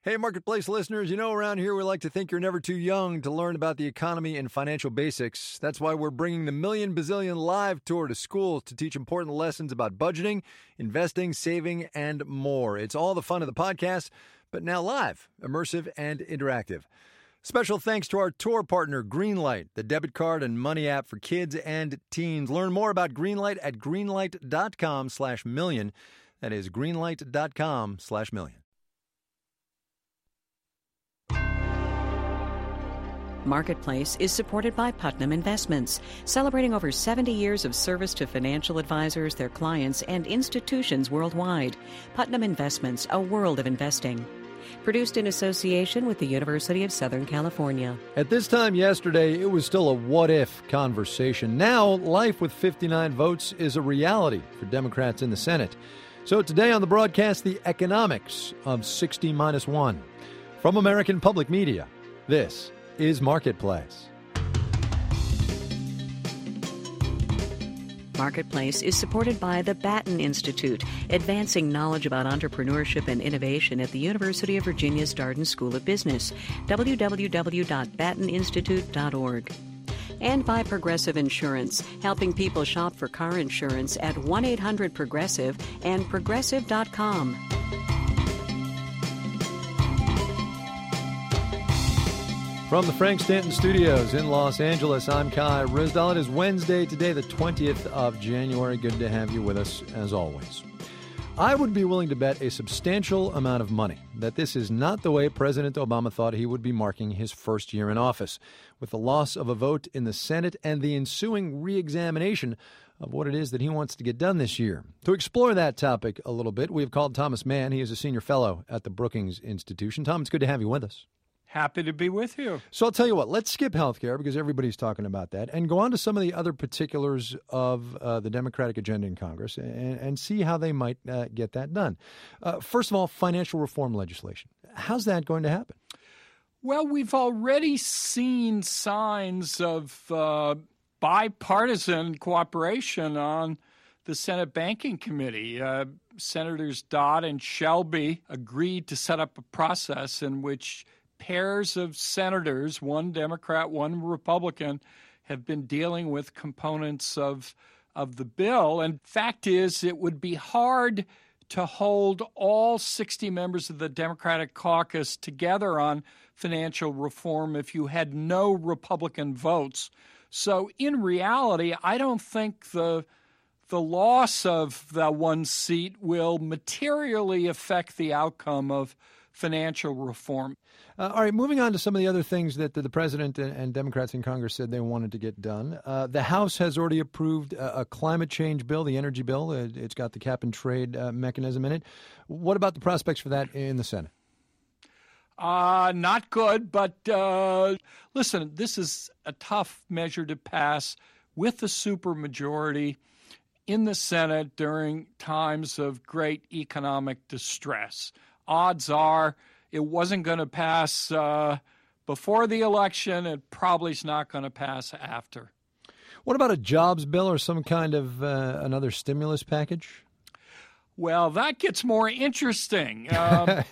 Hey, Marketplace listeners, around here we like to think you're never too young to learn about the economy and financial basics. That's why we're bringing the Million Bazillion Live Tour to schools to teach important lessons about budgeting, investing, saving, and more. It's all the fun of the podcast, but now live, immersive, and interactive. Special thanks to our tour partner, Greenlight, the debit card and money app for kids and teens. Learn more about Greenlight at greenlight.com/million. That is greenlight.com/million. Marketplace is supported by Putnam Investments, celebrating over 70 years of service to financial advisors, their clients, and institutions worldwide. Putnam Investments, a world of investing. Produced in association with the University of Southern California. At this time yesterday, it was still a what-if conversation. Now, life with 59 votes is a reality for Democrats in the Senate. So today on the broadcast, the economics of 60-1. From American Public Media, this is Marketplace. Marketplace is supported by the Batten Institute, advancing knowledge about entrepreneurship and innovation at the University of Virginia's Darden School of Business, www.batteninstitute.org. And by Progressive Insurance, helping people shop for car insurance at 1-800-PROGRESSIVE and Progressive.com. From the Frank Stanton Studios in Los Angeles, I'm Kai Ryssdal. It is Wednesday today, the 20th of January. Good to have you with us, as always. I would be willing to bet a substantial amount of money that this is not the way President Obama thought he would be marking his first year in office, with the loss of a vote in the Senate and the ensuing re-examination of what it is that he wants to get done this year. To explore that topic a little bit, we have called Thomas Mann. He is a senior fellow at the Brookings Institution. Tom, it's good to have you with us. Happy to be with you. So I'll tell you what, let's skip healthcare because everybody's talking about that and go on to some of the other particulars of the Democratic agenda in Congress and see how they might get that done. First of all, financial reform legislation. How's that going to happen? Well, we've already seen signs of bipartisan cooperation on the Senate Banking Committee. Senators Dodd and Shelby agreed to set up a process in which pairs of senators, one Democrat, one Republican, have been dealing with components of the bill. And fact is, it would be hard to hold all 60 members of the Democratic caucus together on financial reform if you had no Republican votes. So in reality, I don't think the loss of the one seat will materially affect the outcome of financial reform. All right, moving on to some of the other things that the president and Democrats in Congress said they wanted to get done. The House has already approved a climate change bill, the energy bill. It's got the cap and trade mechanism in it. What about the prospects for that in the Senate? Not good, but listen, this is a tough measure to pass with the supermajority in the Senate during times of great economic distress. Odds are it wasn't going to pass before the election. It probably is not going to pass after. What about a jobs bill or some kind of another stimulus package? Well, that gets more interesting. I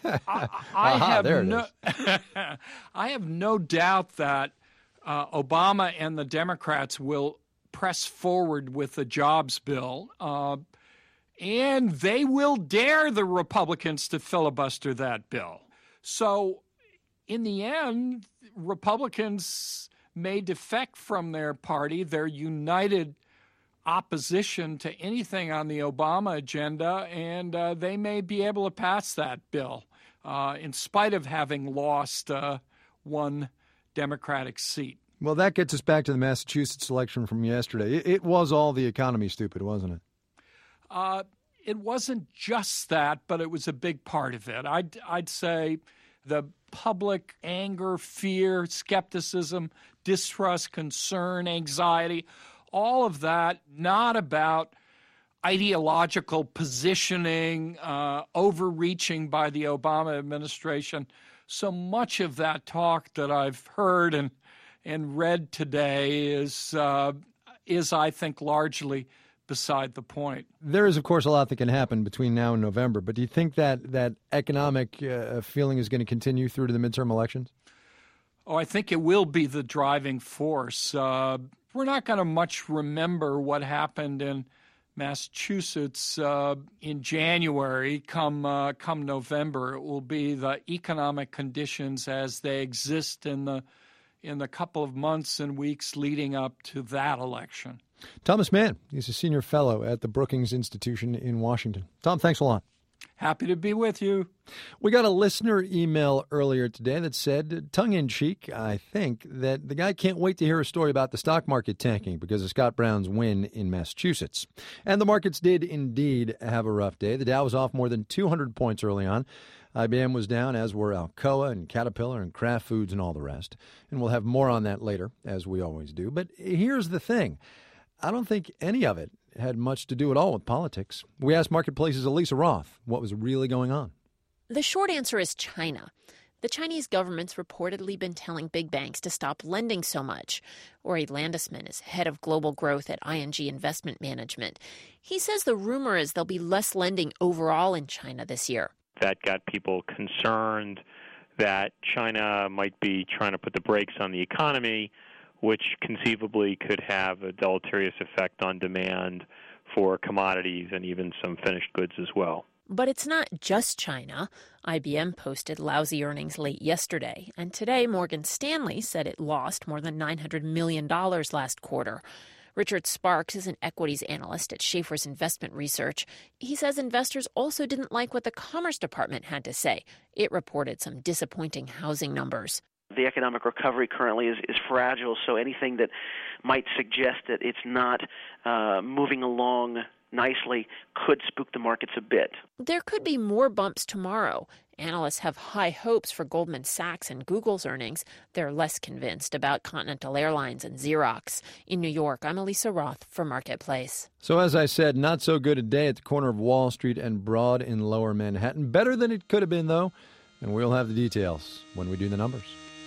have no doubt that Obama and the Democrats will press forward with the jobs bill. And they will dare the Republicans to filibuster that bill. So in the end, Republicans may defect from their party, their united opposition to anything on the Obama agenda, and they may be able to pass that bill in spite of having lost one Democratic seat. Well, that gets us back to the Massachusetts election from yesterday. It was all the economy stupid, wasn't it? It wasn't just that, but it was a big part of it. I'd say the public anger, fear, skepticism, distrust, concern, anxiety, all of that, not about ideological positioning, overreaching by the Obama administration. So much of that talk that I've heard and read today is I think, largely beside the point. There is, of course, a lot that can happen between now and November, but do you think that economic feeling is going to continue through to the midterm elections? Oh, I think it will be the driving force. We're not going to much remember what happened in Massachusetts in January. Come November, it will be the economic conditions as they exist in the couple of months and weeks leading up to that election. Thomas Mann, he's a senior fellow at the Brookings Institution in Washington. Tom, thanks a lot. Happy to be with you. We got a listener email earlier today that said, tongue-in-cheek, I think, that the guy can't wait to hear a story about the stock market tanking because of Scott Brown's win in Massachusetts. And the markets did indeed have a rough day. The Dow was off more than 200 points early on. IBM was down, as were Alcoa and Caterpillar and Kraft Foods and all the rest. And we'll have more on that later, as we always do. But here's the thing. I don't think any of it had much to do at all with politics. We asked Marketplace's Elisa Roth what was really going on. The short answer is China. The Chinese government's reportedly been telling big banks to stop lending so much. Ori Landesman is head of global growth at ING Investment Management. He says the rumor is there'll be less lending overall in China this year. That got people concerned that China might be trying to put the brakes on the economy, which conceivably could have a deleterious effect on demand for commodities and even some finished goods as well. But it's not just China. IBM posted lousy earnings late yesterday, and today Morgan Stanley said it lost more than $900 million last quarter. Richard Sparks is an equities analyst at Schaefer's Investment Research. He says investors also didn't like what the Commerce Department had to say. It reported some disappointing housing numbers. The economic recovery currently is fragile, so anything that might suggest that it's not moving along nicely could spook the markets a bit. There could be more bumps tomorrow. Analysts have high hopes for Goldman Sachs and Google's earnings. They're less convinced about Continental Airlines and Xerox. In New York, I'm Elisa Roth for Marketplace. So as I said, not so good a day at the corner of Wall Street and Broad in Lower Manhattan. Better than it could have been, though, and we'll have the details when we do the numbers.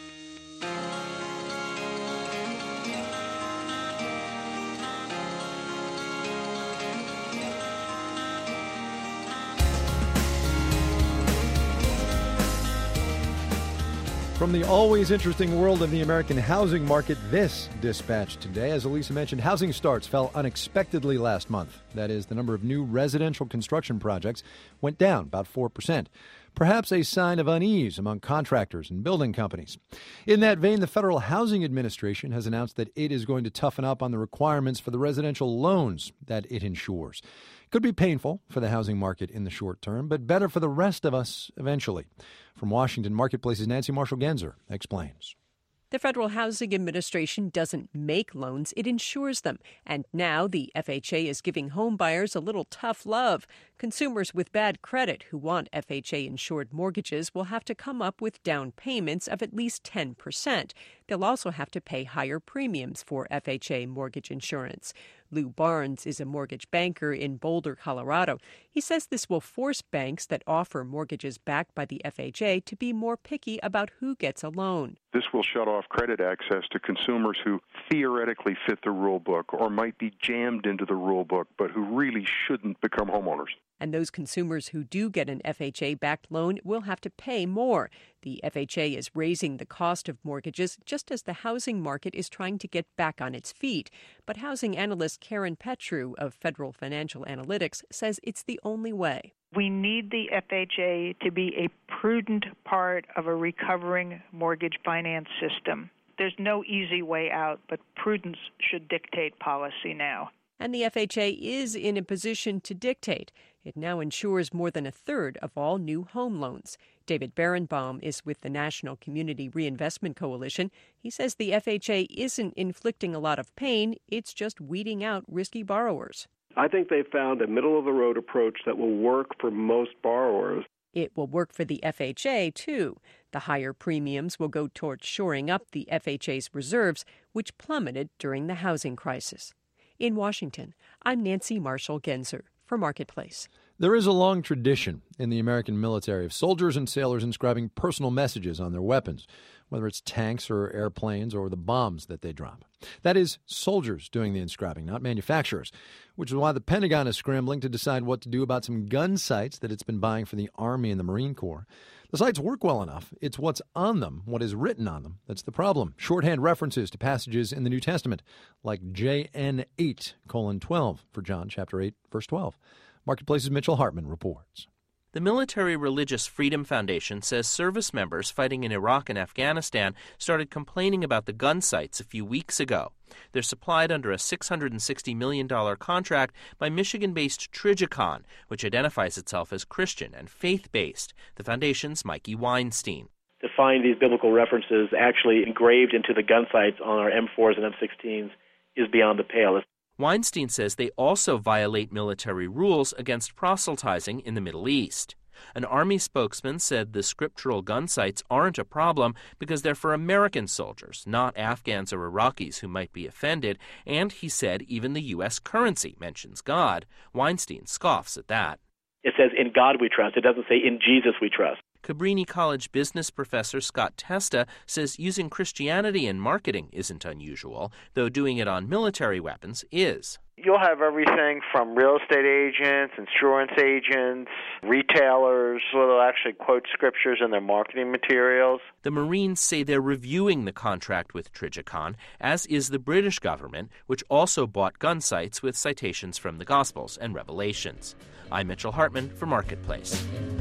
From the always interesting world of the American housing market, this dispatch today. As Elisa mentioned, housing starts fell unexpectedly last month. That is, the number of new residential construction projects went down about 4%. Perhaps a sign of unease among contractors and building companies. In that vein, the Federal Housing Administration has announced that it is going to toughen up on the requirements for the residential loans that it insures. Could be painful for the housing market in the short term, but better for the rest of us eventually. From Washington, Marketplace's Nancy Marshall-Genzer explains. The Federal Housing Administration doesn't make loans, it insures them. And now the FHA is giving home buyers a little tough love. Consumers with bad credit who want FHA-insured mortgages will have to come up with down payments of at least 10%. They'll also have to pay higher premiums for FHA mortgage insurance. Lou Barnes is a mortgage banker in Boulder, Colorado. He says this will force banks that offer mortgages backed by the FHA to be more picky about who gets a loan. This will shut off credit access to consumers who theoretically fit the rule book or might be jammed into the rule book, but who really shouldn't become homeowners. And those consumers who do get an FHA-backed loan will have to pay more. The FHA is raising the cost of mortgages just as the housing market is trying to get back on its feet. But housing analyst Karen Petru of Federal Financial Analytics says it's the only way. We need the FHA to be a prudent part of a recovering mortgage finance system. There's no easy way out, but prudence should dictate policy now. And the FHA is in a position to dictate. It now insures more than a third of all new home loans. David Berenbaum is with the National Community Reinvestment Coalition. He says the FHA isn't inflicting a lot of pain, it's just weeding out risky borrowers. I think they found a middle-of-the-road approach that will work for most borrowers. It will work for the FHA, too. The higher premiums will go towards shoring up the FHA's reserves, which plummeted during the housing crisis. In Washington, I'm Nancy Marshall-Genzer for Marketplace. There is a long tradition in the American military of soldiers and sailors inscribing personal messages on their weapons, whether it's tanks or airplanes or the bombs that they drop. That is, soldiers doing the inscribing, not manufacturers, which is why the Pentagon is scrambling to decide what to do about some gun sights that it's been buying for the Army and the Marine Corps. The sights work well enough. It's what's on them, what is written on them, that's the problem. Shorthand references to passages in the New Testament, like JN 8:12 for John chapter 8, verse 12. Marketplace's Mitchell Hartman reports. The Military Religious Freedom Foundation says service members fighting in Iraq and Afghanistan started complaining about the gun sights a few weeks ago. They're supplied under a $660 million contract by Michigan-based Trijicon, which identifies itself as Christian and faith-based, the foundation's Mikey Weinstein. To find these biblical references actually engraved into the gun sights on our M4s and M16s is beyond the pale. Weinstein says they also violate military rules against proselytizing in the Middle East. An Army spokesman said the scriptural gun sights aren't a problem because they're for American soldiers, not Afghans or Iraqis who might be offended, and he said even the U.S. currency mentions God. Weinstein scoffs at that. It says, "In God we trust." It doesn't say, "In Jesus we trust." Cabrini College business professor Scott Testa says using Christianity in marketing isn't unusual, though doing it on military weapons is. You'll have everything from real estate agents, insurance agents, retailers, who will actually quote scriptures in their marketing materials. The Marines say they're reviewing the contract with Trijicon, as is the British government, which also bought gun sights with citations from the Gospels and Revelations. I'm Mitchell Hartman for Marketplace.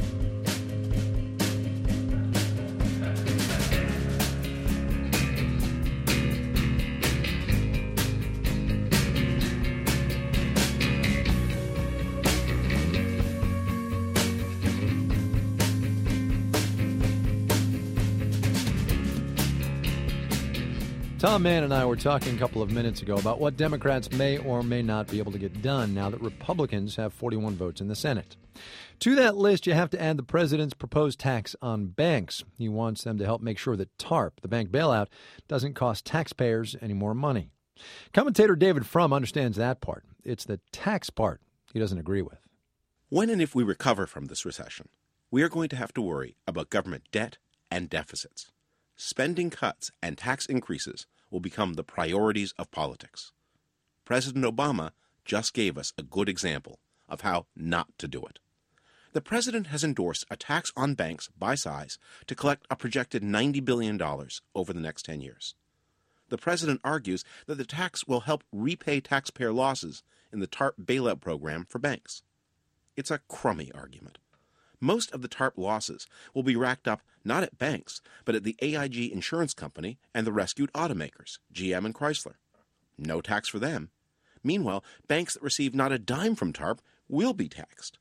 Tom Mann and I were talking a couple of minutes ago about what Democrats may or may not be able to get done now that Republicans have 41 votes in the Senate. To that list, you have to add the president's proposed tax on banks. He wants them to help make sure that TARP, the bank bailout, doesn't cost taxpayers any more money. Commentator David Frum understands that part. It's the tax part he doesn't agree with. When and if we recover from this recession, we are going to have to worry about government debt and deficits. Spending cuts and tax increases will become the priorities of politics. President Obama just gave us a good example of how not to do it. The president has endorsed a tax on banks by size to collect a projected $90 billion over the next 10 years. The president argues that the tax will help repay taxpayer losses in the TARP bailout program for banks. It's a crummy argument. Most of the TARP losses will be racked up not at banks, but at the AIG Insurance Company and the rescued automakers, GM and Chrysler. No tax for them. Meanwhile, banks that receive not a dime from TARP will be taxed.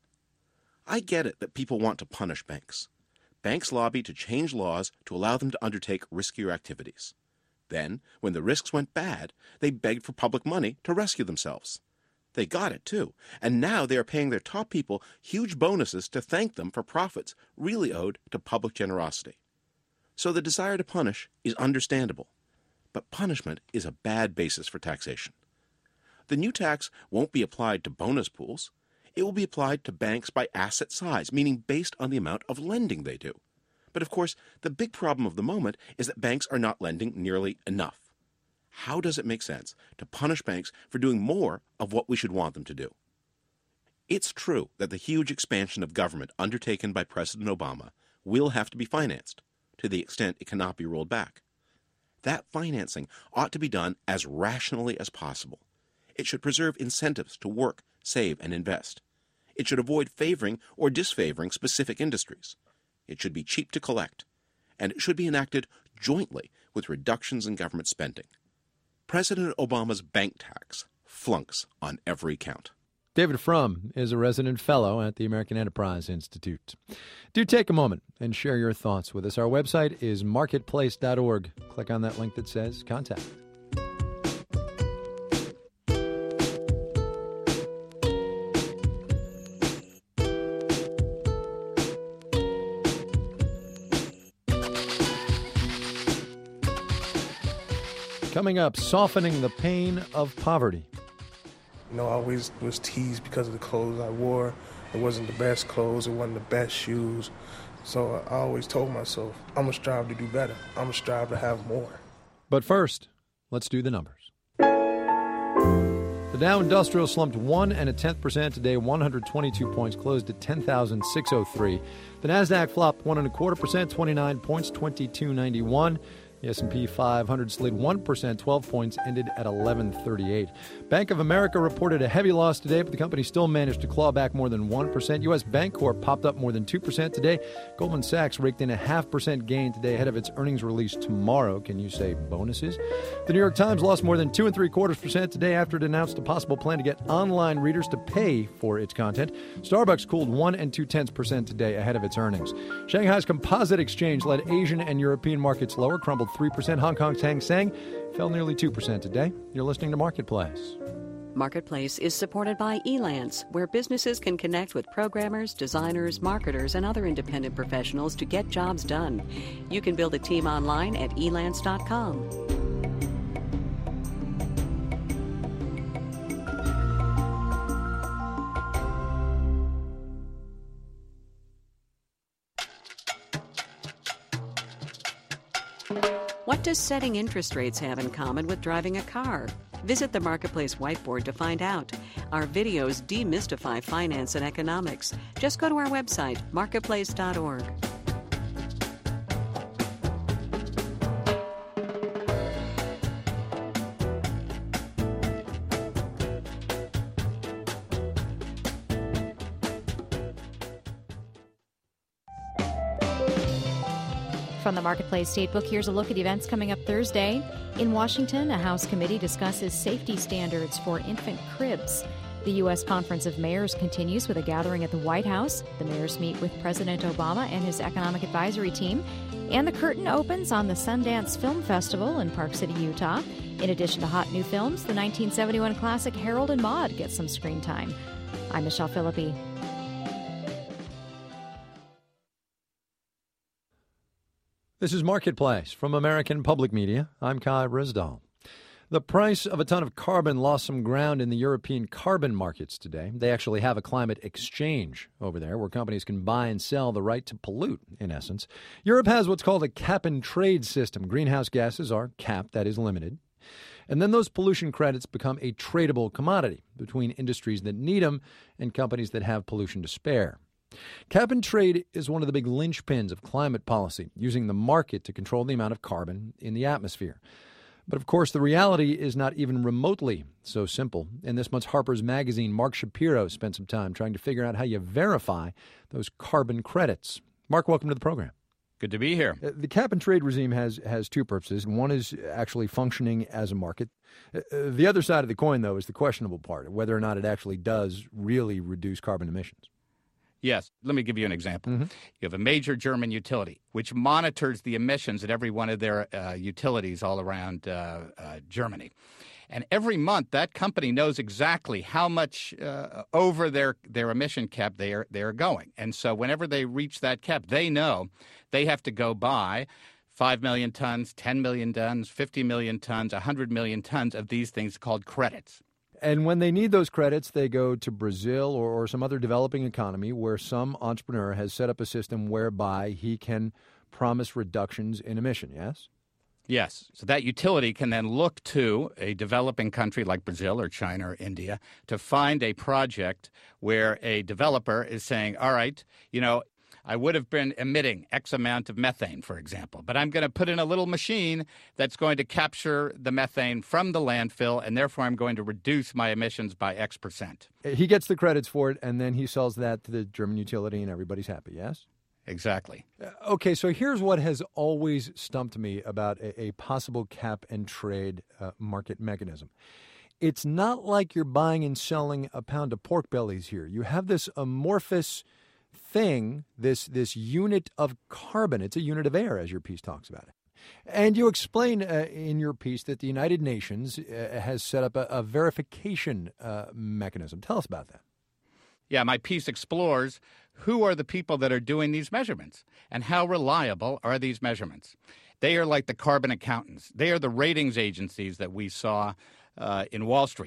I get it that people want to punish banks. Banks lobby to change laws to allow them to undertake riskier activities. Then, when the risks went bad, they begged for public money to rescue themselves. They got it, too, and now they are paying their top people huge bonuses to thank them for profits really owed to public generosity. So the desire to punish is understandable, but punishment is a bad basis for taxation. The new tax won't be applied to bonus pools. It will be applied to banks by asset size, meaning based on the amount of lending they do. But of course, the big problem of the moment is that banks are not lending nearly enough. How does it make sense to punish banks for doing more of what we should want them to do? It's true that the huge expansion of government undertaken by President Obama will have to be financed, to the extent it cannot be rolled back. That financing ought to be done as rationally as possible. It should preserve incentives to work, save, and invest. It should avoid favoring or disfavoring specific industries. It should be cheap to collect. And it should be enacted jointly with reductions in government spending. President Obama's bank tax flunks on every count. David Frum is a resident fellow at the American Enterprise Institute. Do take a moment and share your thoughts with us. Our website is marketplace.org. Click on that link that says Contact. Coming up, softening the pain of poverty. You know, I always was teased because of the clothes I wore. It wasn't the best clothes. It wasn't the best shoes. So I always told myself, I'm going to strive to do better. I'm going to strive to have more. But first, let's do the numbers. The Dow Industrial slumped 1.1% today, 122 points, closed at 10,603. The Nasdaq flopped 1.25%, 29 points, 2291. The S&P 500 slid 1%, 12 points, ended at 1138. Bank of America reported a heavy loss today, but the company still managed to claw back more than 1%. U.S. Bancorp popped up more than 2% today. Goldman Sachs raked in a 0.5% gain today ahead of its earnings release tomorrow. Can you say bonuses? The New York Times lost more than 2.75% today after it announced a possible plan to get online readers to pay for its content. Starbucks cooled 1.2% today ahead of its earnings. Shanghai's Composite Exchange led Asian and European markets lower, crumbled 3%. Hong Kong's Hang Seng fell nearly 2% today. You're listening to Marketplace. Marketplace is supported by Elance, where businesses can connect with programmers, designers, marketers, and other independent professionals to get jobs done. You can build a team online at elance.com. What does setting interest rates have in common with driving a car? Visit the Marketplace whiteboard to find out. Our videos demystify finance and economics. Just go to our website, marketplace.org. From the Marketplace Statebook, here's a look at events coming up Thursday. In Washington, a House committee discusses safety standards for infant cribs. The U.S. Conference of Mayors continues with a gathering at the White House. The mayors meet with President Obama and his economic advisory team. And the curtain opens on the Sundance Film Festival in Park City, Utah. In addition to hot new films, the 1971 classic Harold and Maude gets some screen time. I'm Michelle Philippi. This is Marketplace from American Public Media. I'm Kai Risdahl. The price of a ton of carbon lost some ground in the European carbon markets today. They actually have a climate exchange over there where companies can buy and sell the right to pollute, in essence. Europe has what's called a cap-and-trade system. Greenhouse gases are capped, that is limited. And then those pollution credits become a tradable commodity between industries that need them and companies that have pollution to spare. Cap and trade is one of the big linchpins of climate policy, using the market to control the amount of carbon in the atmosphere. But of course, the reality is not even remotely so simple. In this month's Harper's Magazine, Mark Shapiro spent some time trying to figure out how you verify those carbon credits. Mark, welcome to the program. Good to be here. The cap and trade regime has two purposes. One is actually functioning as a market. The other side of the coin, though, is the questionable part, whether or not it actually does really reduce carbon emissions. Yes. Let me give you an example. You have a major German utility which monitors the emissions at every one of their utilities all around Germany. And every month, that company knows exactly how much over their emission cap they are going. And so whenever they reach that cap, they know they have to go buy 5 million tons, 10 million tons, 50 million tons, 100 million tons of these things called credits. And when they need those credits, they go to Brazil or some other developing economy where some entrepreneur has set up a system whereby he can promise reductions in emission, yes? Yes. So that utility can then look to a developing country like Brazil or China or India to find a project where a developer is saying, all right, I would have been emitting X amount of methane, for example, but I'm going to put in a little machine that's going to capture the methane from the landfill, and therefore I'm going to reduce my emissions by X percent. He gets the credits for it, and then he sells that to the German utility, and everybody's happy, yes? Exactly. Okay, so here's what has always stumped me about a possible cap and trade market mechanism. It's not like you're buying and selling a pound of pork bellies here. You have this amorphous thing, this unit of carbon. It's a unit of air, as your piece talks about it. And you explain in your piece that the United Nations has set up a verification mechanism. Tell us about that. Yeah, my piece explores who are the people that are doing these measurements and how reliable are these measurements. They are like the carbon accountants. They are the ratings agencies that we saw in Wall Street.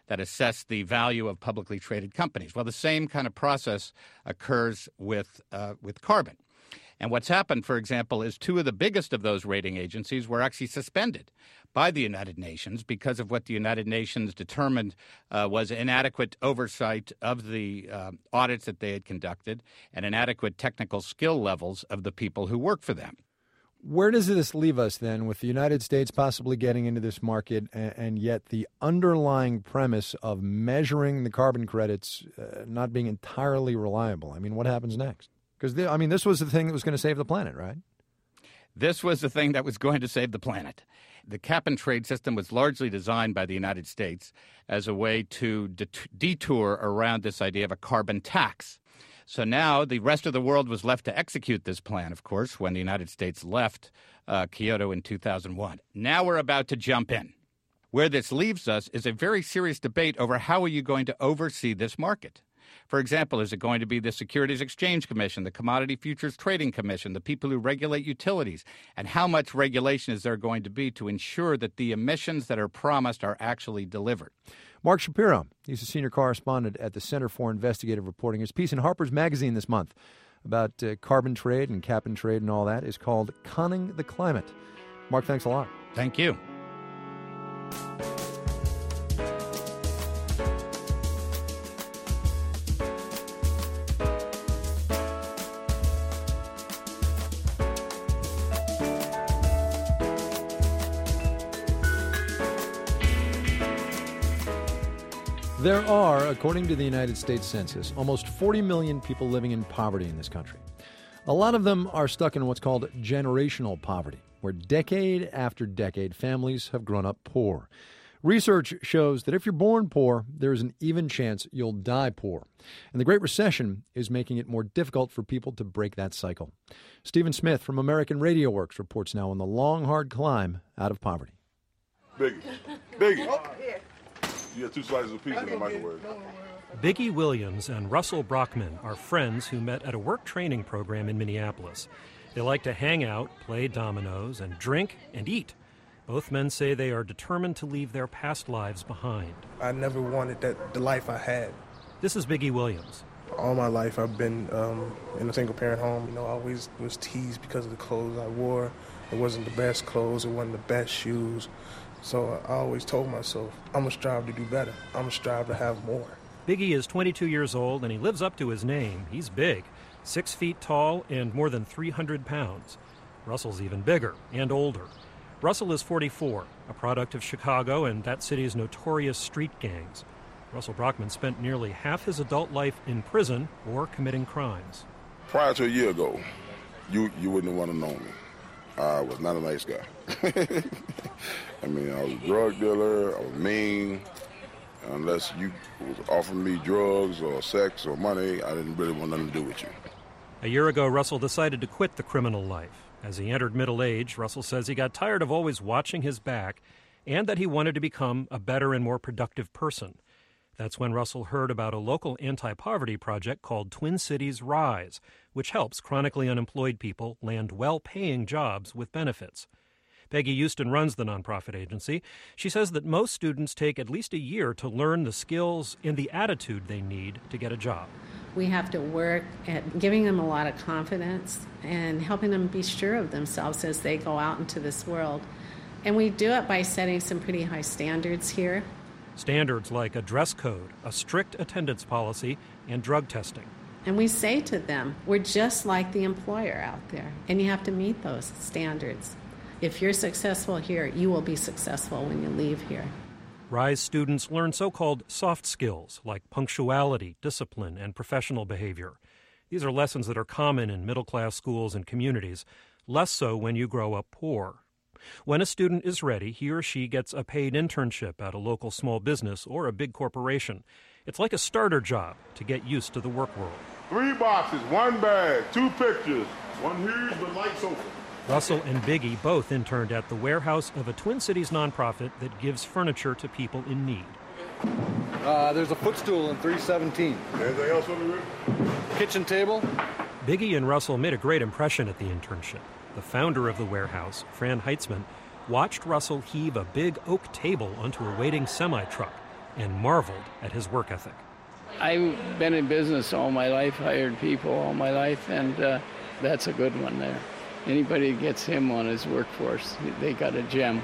that assess the value of publicly traded companies. Well, the same kind of process occurs with carbon. And what's happened, for example, is two of the biggest of those rating agencies were actually suspended by the United Nations because of what the United Nations determined was inadequate oversight of the audits that they had conducted and inadequate technical skill levels of the people who work for them. Where does this leave us then with the United States possibly getting into this market and yet the underlying premise of measuring the carbon credits not being entirely reliable? I mean, what happens next? Because, this was the thing that was going to save the planet, right? This was the thing that was going to save the planet. The cap-and-trade system was largely designed by the United States as a way to detour around this idea of a carbon tax. So now the rest of the world was left to execute this plan, of course, when the United States left Kyoto in 2001. Now we're about to jump in. Where this leaves us is a very serious debate over how are you going to oversee this market. For example, is it going to be the Securities Exchange Commission, the Commodity Futures Trading Commission, the people who regulate utilities? And how much regulation is there going to be to ensure that the emissions that are promised are actually delivered? Mark Shapiro, he's a senior correspondent at the Center for Investigative Reporting. His piece in Harper's Magazine this month about carbon trade and cap and trade and all that is called Conning the Climate. Mark, thanks a lot. Thank you. There are, according to the United States Census, almost 40 million people living in poverty in this country. A lot of them are stuck in what's called generational poverty, where decade after decade families have grown up poor. Research shows that if you're born poor, there is an even chance you'll die poor. And the Great Recession is making it more difficult for people to break that cycle. Stephen Smith from American Radio Works reports now on the long, hard climb out of poverty. Biggie. You got 2 slices of pizza in the microwave. Biggie Williams and Russell Brockman are friends who met at a work training program in Minneapolis. They like to hang out, play dominoes, and drink and eat. Both men say they are determined to leave their past lives behind. I never wanted the life I had. This is Biggie Williams. All my life I've been in a single-parent home. I always was teased because of the clothes I wore. It wasn't the best clothes. It wasn't the best shoes. So I always told myself, I'm going to strive to do better. I'm going to strive to have more. Biggie is 22 years old, and he lives up to his name. He's big, 6 feet tall and more than 300 pounds. Russell's even bigger and older. Russell is 44, a product of Chicago and that city's notorious street gangs. Russell Brockman spent nearly half his adult life in prison or committing crimes. Prior to a year ago, you wouldn't have want to know me. I was not a nice guy. I was a drug dealer. I was mean. Unless you was offering me drugs or sex or money, I didn't really want nothing to do with you. A year ago, Russell decided to quit the criminal life. As he entered middle age, Russell says he got tired of always watching his back and that he wanted to become a better and more productive person. That's when Russell heard about a local anti-poverty project called Twin Cities Rise, which helps chronically unemployed people land well-paying jobs with benefits. Peggy Houston runs the nonprofit agency. She says that most students take at least a year to learn the skills and the attitude they need to get a job. We have to work at giving them a lot of confidence and helping them be sure of themselves as they go out into this world. And we do it by setting some pretty high standards here. Standards like a dress code, a strict attendance policy, and drug testing. And we say to them, we're just like the employer out there, and you have to meet those standards. If you're successful here, you will be successful when you leave here. RISE students learn so-called soft skills like punctuality, discipline, and professional behavior. These are lessons that are common in middle-class schools and communities, less so when you grow up poor. When a student is ready, he or she gets a paid internship at a local small business or a big corporation. It's like a starter job to get used to the work world. 3 boxes, 1 bag, 2 pictures, 1 huge but light sofa. Russell and Biggie both interned at the warehouse of a Twin Cities nonprofit that gives furniture to people in need. There's a footstool in 317. Anything else on the room? Kitchen table. Biggie and Russell made a great impression at the internship. The founder of the warehouse, Fran Heitzman, watched Russell heave a big oak table onto a waiting semi-truck. and marveled at his work ethic. I've been in business all my life, hired people all my life, and that's a good one there. Anybody that gets him on his workforce, they got a gem.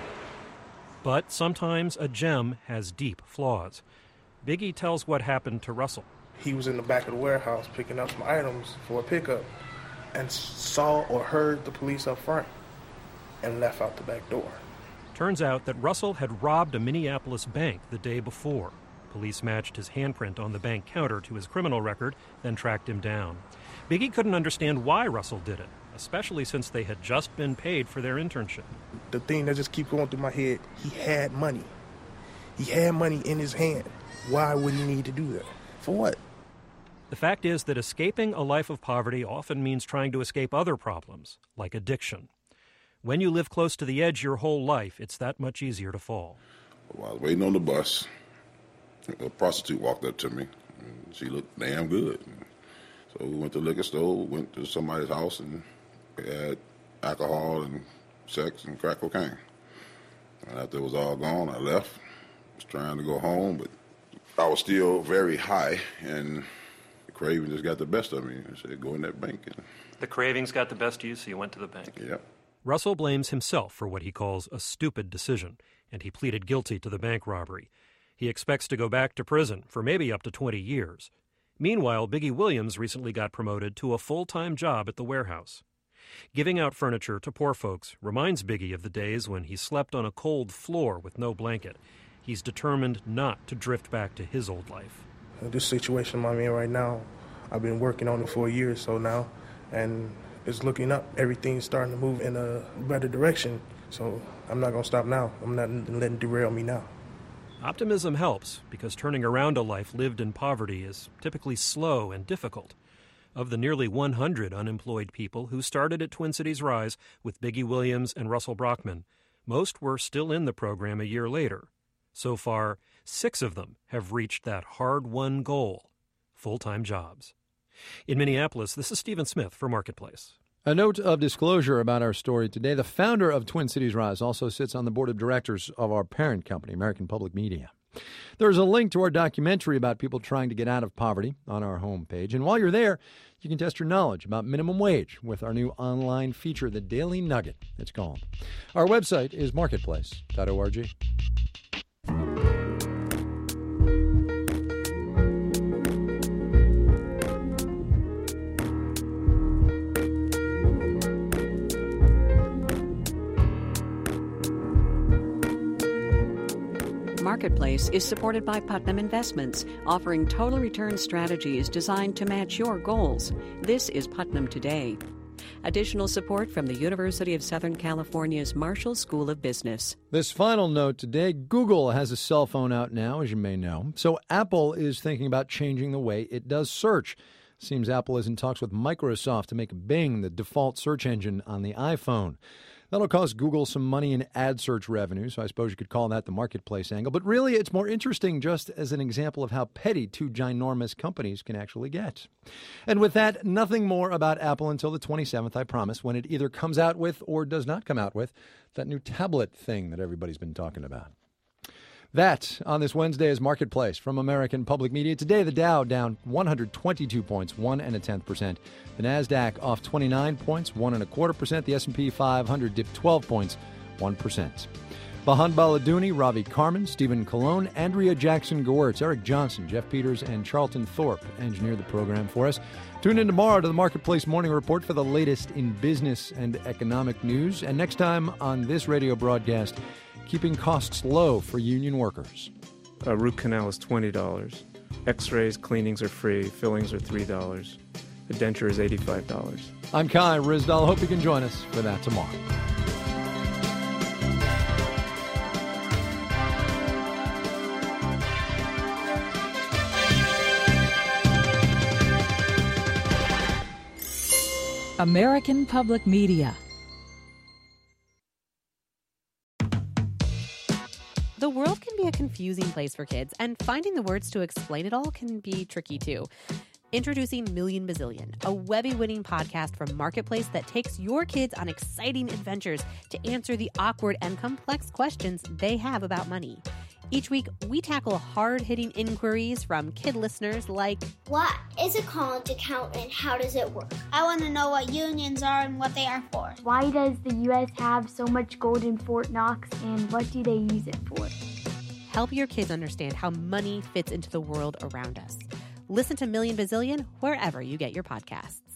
But sometimes a gem has deep flaws. Biggie tells what happened to Russell. He was in the back of the warehouse picking up some items for a pickup and saw or heard the police up front and left out the back door. Turns out that Russell had robbed a Minneapolis bank the day before. Police matched his handprint on the bank counter to his criminal record, then tracked him down. Biggie couldn't understand why Russell did it, especially since they had just been paid for their internship. The thing that just keeps going through my head, he had money. He had money in his hand. Why would he need to do that? For what? The fact is that escaping a life of poverty often means trying to escape other problems, like addiction. When you live close to the edge your whole life, it's that much easier to fall. While I was waiting on the bus, a prostitute walked up to me. She looked damn good. So we went to the liquor store, went to somebody's house, and had alcohol and sex and crack cocaine. And after it was all gone, I left. I was trying to go home, but I was still very high, and the craving just got the best of me. I said, go in that bank. The cravings got the best of you, so you went to the bank. Yep. Russell blames himself for what he calls a stupid decision, and he pleaded guilty to the bank robbery. He expects to go back to prison for maybe up to 20 years. Meanwhile, Biggie Williams recently got promoted to a full-time job at the warehouse. Giving out furniture to poor folks reminds Biggie of the days when he slept on a cold floor with no blanket. He's determined not to drift back to his old life. This situation I'm in right now, I've been working on it for a year or so now, and it's looking up. Everything's starting to move in a better direction, so I'm not going to stop now. I'm not letting it derail me now. Optimism helps because turning around a life lived in poverty is typically slow and difficult. Of the nearly 100 unemployed people who started at Twin Cities Rise with Biggie Williams and Russell Brockman, most were still in the program a year later. So far, 6 of them have reached that hard-won goal, full-time jobs. In Minneapolis, this is Stephen Smith for Marketplace. A note of disclosure about our story today. The founder of Twin Cities Rise also sits on the board of directors of our parent company, American Public Media. There's a link to our documentary about people trying to get out of poverty on our homepage. And while you're there, you can test your knowledge about minimum wage with our new online feature, The Daily Nugget, it's called. Our website is marketplace.org. Marketplace is supported by Putnam Investments, offering total return strategies designed to match your goals. This is Putnam Today. Additional support from the University of Southern California's Marshall School of Business. This final note today, Google has a cell phone out now, as you may know. So Apple is thinking about changing the way it does search. Seems Apple is in talks with Microsoft to make Bing the default search engine on the iPhone. That'll cost Google some money in ad search revenue, so I suppose you could call that the marketplace angle. But really, it's more interesting just as an example of how petty 2 ginormous companies can actually get. And with that, nothing more about Apple until the 27th, I promise, when it either comes out with or does not come out with that new tablet thing that everybody's been talking about. That, on this Wednesday, is Marketplace from American Public Media. Today, the Dow down 122 points, 1.1%. The NASDAQ off 29 points, 1.25%. The S&P 500 dipped 12 points, 1%. Bahan Baladouni, Ravi Carmen, Stephen Colon, Andrea Jackson-Gewirtz, Eric Johnson, Jeff Peters, and Charlton Thorpe engineered the program for us. Tune in tomorrow to the Marketplace Morning Report for the latest in business and economic news. And next time on this radio broadcast, keeping costs low for union workers. A root canal is $20. X-rays, cleanings are free. Fillings are $3. A denture is $85. I'm Kai Ryssdal. Hope you can join us for that tomorrow. American Public Media. The world can be a confusing place for kids, and finding the words to explain it all can be tricky too. Introducing Million Bazillion, a Webby-winning podcast from Marketplace that takes your kids on exciting adventures to answer the awkward and complex questions they have about money. Each week, we tackle hard-hitting inquiries from kid listeners like, what is a college account and how does it work? I want to know what unions are and what they are for. Why does the U.S. have so much gold in Fort Knox, and what do they use it for? Help your kids understand how money fits into the world around us. Listen to Million Bazillion wherever you get your podcasts.